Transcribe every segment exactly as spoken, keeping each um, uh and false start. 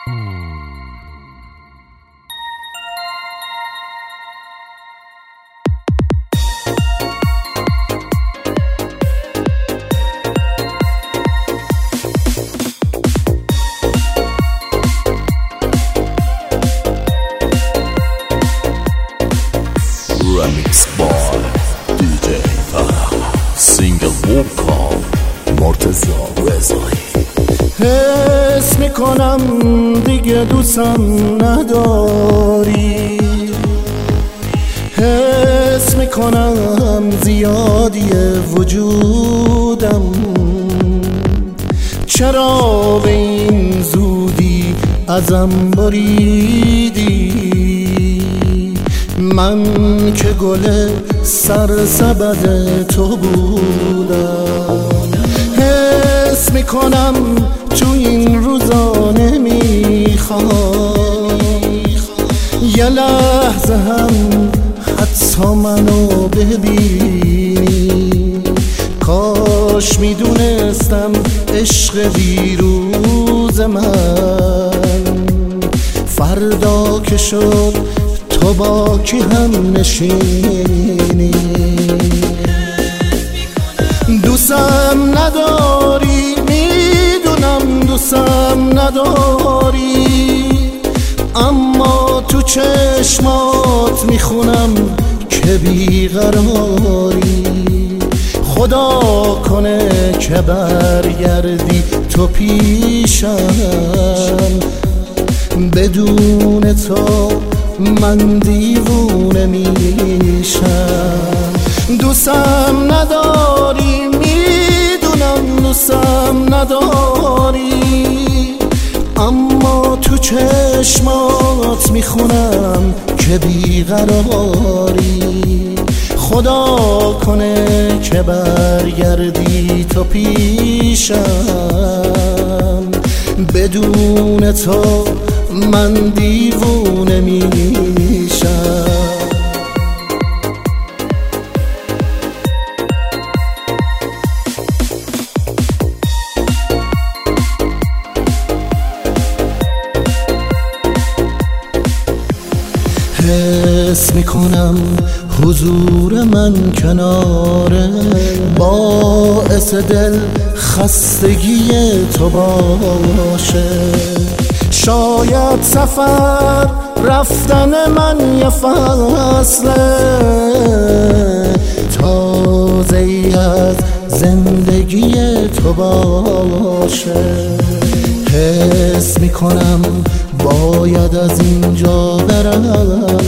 Remix by دی جی فرح سینگل ووکال مرتضی رضایی. حس میکنم دیگه دوستم نداری، حس میکنم زیادیه وجودم، چرا به این زودی ازم بریدی؟ من که گل سرسبد تو بودم. حس میکنم تو این روزا نمیخوام یه لحظه هم حتی منو ببینی. کاش میدونستم عشق دیروز من فردا که شد تو با کی هم نشینی. دوستم نداری، میدونم دوستم نداری، اما تو چشمات میخونم که بیقراری. خدا کنه که برگردی تو پیشم، بدون تو من دیوونه میشم. دوستم نداری، میدونم دوستم نداری، اما تو چشمات میخونم که بیقراری. خدا کنه که برگردی تو پیشم، بدون تو من دیوونه میشم. حس میکنم حضور من کناره باعث دل خستگی تو باشه. شاید سفر رفتن من یه فصله تازه ای از زندگی تو باشه. حس میکنم باید از اینجا برم،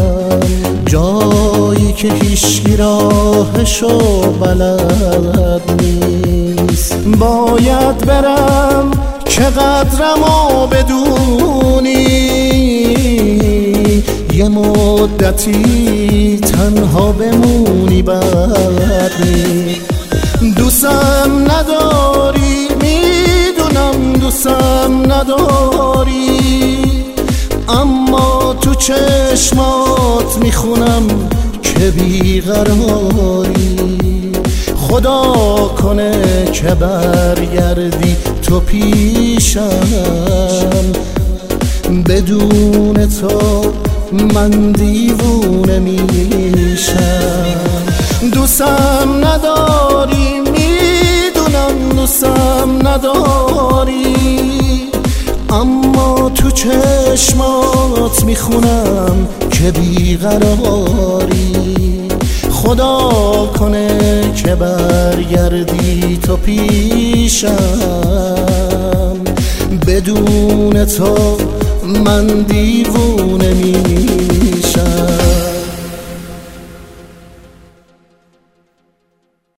جایی که هیچکی راهشو بلد نیست. باید برم که قدرمو بدونی، یه مدتی تنها بمونی بعدی. دوستم نداری، میدونم دوستم نداری، اما تو چشمات میخونم که بیقراری. خدا کنه که برگردی تو پیشم، بدون تو من دیوونه میشم. دوستم نداری، میدونم دوستم نداری، اما تو چشمات میخونم که بیقراری. خدا کنه که برگردی تو پیشم، بدون تو من دیوونه